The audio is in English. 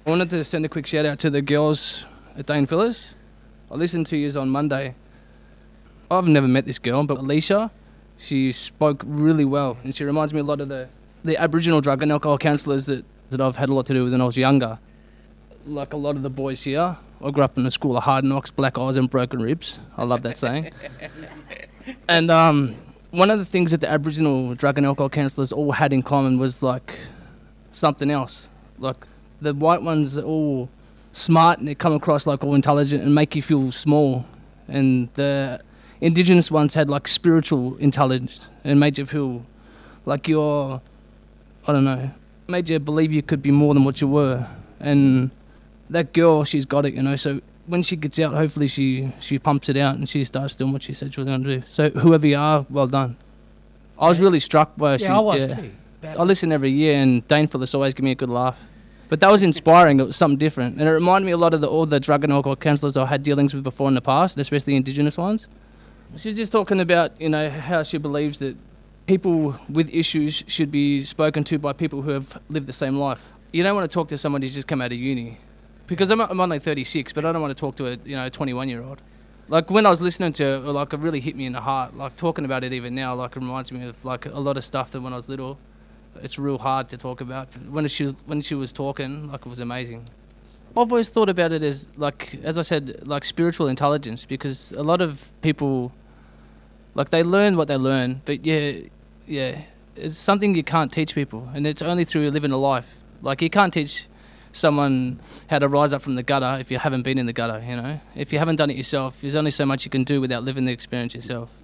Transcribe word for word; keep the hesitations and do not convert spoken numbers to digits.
I wanted to send a quick shout out to the girls at Dane Phyllis. I listened to you on Monday. I've never met this girl, but Alicia, she spoke really well, and she reminds me a lot of the, the Aboriginal drug and alcohol counsellors that, that I've had a lot to do with when I was younger. Like a lot of the boys here, I grew up in a school of hard knocks, black eyes and broken ribs. I love that saying. And um, one of the things that the Aboriginal drug and alcohol counsellors all had in common was like something else. Like the white ones are all smart and they come across like all intelligent and make you feel small. And the Indigenous ones had like spiritual intelligence and made you feel like you're, I don't know, made you believe you could be more than what you were. And that girl, she's got it, you know, so when she gets out, hopefully she, she pumps it out and she starts doing what she said she was going to do. So whoever you are, well done. I was really struck by her. Yeah, she, I was yeah. too. Bad I listen every year, and Dane Phyllis always give me a good laugh. But that was inspiring. It was something different. And it reminded me a lot of the, all the drug and alcohol counsellors I had dealings with before in the past, especially the Indigenous ones. She was just talking about, you know, how she believes that people with issues should be spoken to by people who have lived the same life. You don't want to talk to someone who's just come out of uni. Because I'm, I'm only thirty-six, but I don't want to talk to a, you know, twenty-one-year-old. Like, when I was listening to her, like, it really hit me in the heart. Like, talking about it even now, like, it reminds me of, like, a lot of stuff that when I was little, it's real hard to talk about. When she was, when she was talking, like, it was amazing. I've always thought about it as, like, as I said, like, spiritual intelligence, because a lot of people, like, they learn what they learn, but, yeah, yeah, it's something you can't teach people, and it's only through living a life. Like, you can't teach someone how to rise up from the gutter if you haven't been in the gutter, you know. If you haven't done it yourself, there's only so much you can do without living the experience yourself.